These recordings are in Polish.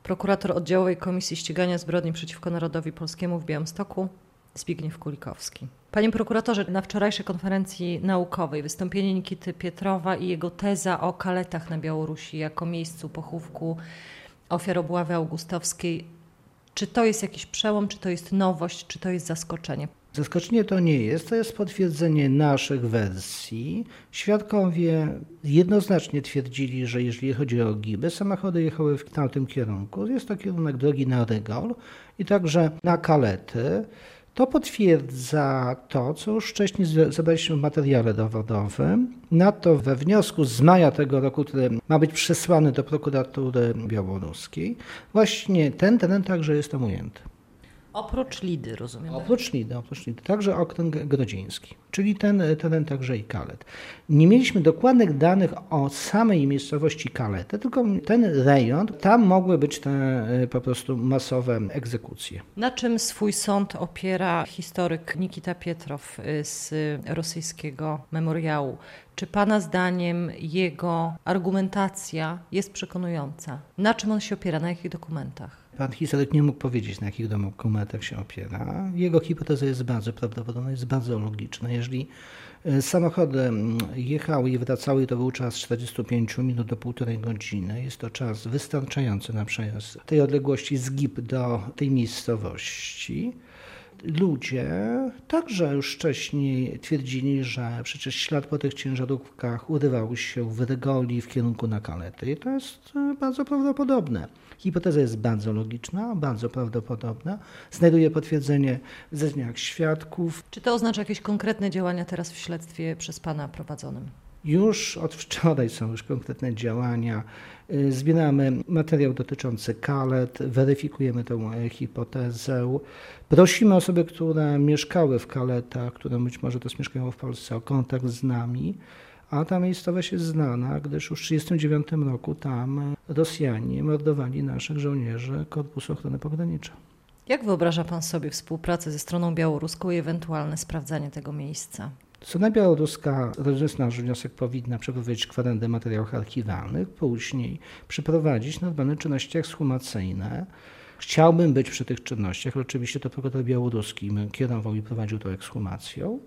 Prokurator Oddziałowej Komisji Ścigania Zbrodni przeciwko Narodowi Polskiemu w Białymstoku Zbigniew Kulikowski. Panie prokuratorze, na wczorajszej konferencji naukowej wystąpienie Nikity Pietrowa i jego teza o kaletach na Białorusi jako miejscu pochówku ofiar obławy augustowskiej. Czy to jest jakiś przełom, czy to jest nowość, czy to jest zaskoczenie? Zaskoczenie to nie jest, to jest potwierdzenie naszych wersji. Świadkowie jednoznacznie twierdzili, że jeżeli chodzi o giby, samochody jechały w tamtym kierunku. Jest to kierunek drogi na Rygol i także na Kalety. To potwierdza to, co już wcześniej zebraliśmy w materiale dowodowym. Nadto we wniosku z maja tego roku, który ma być przesłany do prokuratury białoruskiej, właśnie ten teren także jest tam ujęty. Oprócz Lidy, rozumiem. Oprócz Lidy, także okręg grodzieński, czyli ten teren także i Kalet. Nie mieliśmy dokładnych danych o samej miejscowości Kalety, tylko ten rejon, tam mogły być te po prostu masowe egzekucje. Na czym swój sąd opiera historyk Nikita Pietrow z rosyjskiego memoriału? Czy Pana zdaniem jego argumentacja jest przekonująca? Na czym on się opiera? Na jakich dokumentach? Pan historyk nie mógł powiedzieć, na jakich dokumentach się opiera. Jego hipoteza jest bardzo prawdopodobna, jest bardzo logiczna. Jeżeli samochody jechały i wracały, to był czas 45 minut do 1,5 godziny. Jest to czas wystarczający na przejazd tej odległości z GIP do tej miejscowości. Ludzie także już wcześniej twierdzili, że przecież ślad po tych ciężarówkach urywał się w Rygoli w kierunku na Kalety. I to jest bardzo prawdopodobne. Hipoteza jest bardzo logiczna, bardzo prawdopodobna. Znajduje potwierdzenie w zeznaniach świadków. Czy to oznacza jakieś konkretne działania teraz w śledztwie przez Pana prowadzonym? Już od wczoraj są już konkretne działania. Zbieramy materiał dotyczący Kalet, weryfikujemy tę hipotezę. Prosimy osoby, które mieszkały w Kaletach, które być może też mieszkają w Polsce, o kontakt z nami. A ta miejscowość jest znana, gdyż już w 1939 roku tam Rosjanie mordowali naszych żołnierzy Korpusu Ochrony Pogranicza. Jak wyobraża Pan sobie współpracę ze stroną białoruską i ewentualne sprawdzanie tego miejsca? Strona białoruska, rejestrując nasz wniosek, powinna przeprowadzić kwerendę materiałów archiwalnych, później przeprowadzić normalne czynności ekshumacyjne. Chciałbym być przy tych czynnościach, ale oczywiście to prokurator białoruski kierował i prowadził tą ekshumacją.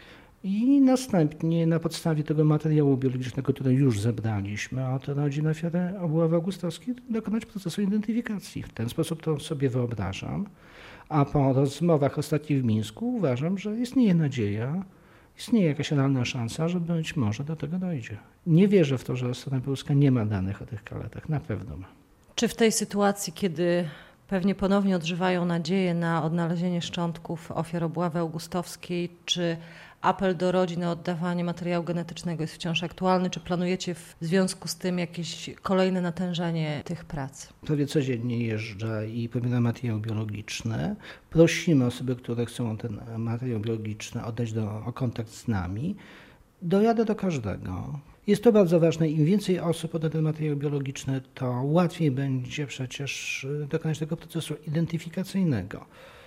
I następnie na podstawie tego materiału biologicznego, który już zebraliśmy od rodzin ofiary obławy augustowskiej, dokonać procesu identyfikacji. W ten sposób to sobie wyobrażam. A po rozmowach ostatnich w Mińsku uważam, że istnieje nadzieja, istnieje jakaś realna szansa, że być może do tego dojdzie. Nie wierzę w to, że strona białoruska nie ma danych o tych Kaletach. Na pewno ma. Czy w tej sytuacji, kiedy pewnie ponownie odżywają nadzieje na odnalezienie szczątków ofiar obławy augustowskiej, czy apel do rodzin o oddawanie materiału genetycznego jest wciąż aktualny? Czy planujecie w związku z tym jakieś kolejne natężenie tych prac? Prawie codziennie jeżdżę i pobieram materiał biologiczny. Prosimy osoby, które chcą ten materiał biologiczny oddać o kontakt z nami. Dojadę do każdego. Jest to bardzo ważne. Im więcej osób odda ten materiał biologiczny, to łatwiej będzie przecież dokonać tego procesu identyfikacyjnego.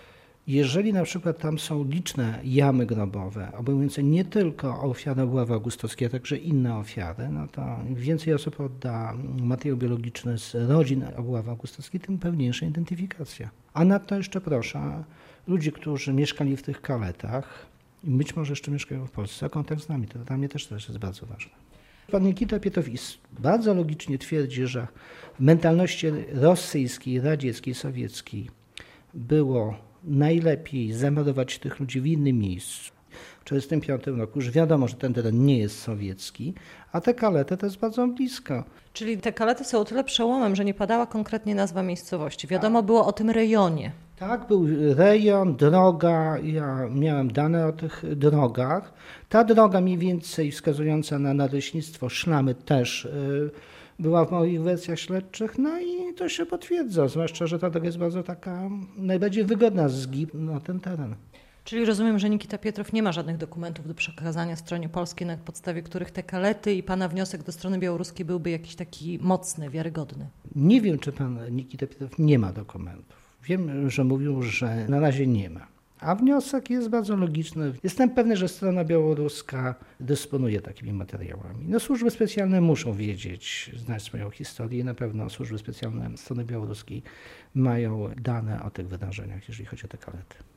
Jeżeli na przykład tam są liczne jamy grobowe, obejmujące nie tylko ofiarę obławy augustowskiej, a także inne ofiary, no to im więcej osób odda materiał biologiczny z rodzin obławy augustowskiej, tym pewniejsza identyfikacja. A nadto jeszcze proszę ludzi, którzy mieszkali w tych Kaletach i być może jeszcze mieszkają w Polsce, o kontakt z nami. To dla mnie też jest bardzo ważne. Pan Nikita Pietrow bardzo logicznie twierdzi, że w mentalności rosyjskiej, radzieckiej, sowieckiej było najlepiej zamordować tych ludzi w innym miejscu. W 1945 roku już wiadomo, że ten teren nie jest sowiecki, a te Kalety to jest bardzo blisko. Czyli te Kalety są o tyle przełomem, że nie padała konkretnie nazwa miejscowości. Wiadomo było o tym rejonie. Tak, był rejon, droga, ja miałem dane o tych drogach. Ta droga mniej więcej wskazująca na nadleśnictwo Szlamy też była w moich wersjach śledczych, no i to się potwierdza, zwłaszcza, że ta droga jest bardzo taka najbardziej wygodna z GIP na ten teren. Czyli rozumiem, że Nikita Pietrow nie ma żadnych dokumentów do przekazania stronie polskiej, na podstawie których te Kalety i Pana wniosek do strony białoruskiej byłby jakiś taki mocny, wiarygodny. Nie wiem, czy pan Nikita Pietrow nie ma dokumentów. Wiem, że mówił, że na razie nie ma. A wniosek jest bardzo logiczny. Jestem pewny, że strona białoruska dysponuje takimi materiałami. No, służby specjalne muszą wiedzieć, znać swoją historię i na pewno służby specjalne strony białoruskiej mają dane o tych wydarzeniach, jeżeli chodzi o te kalety.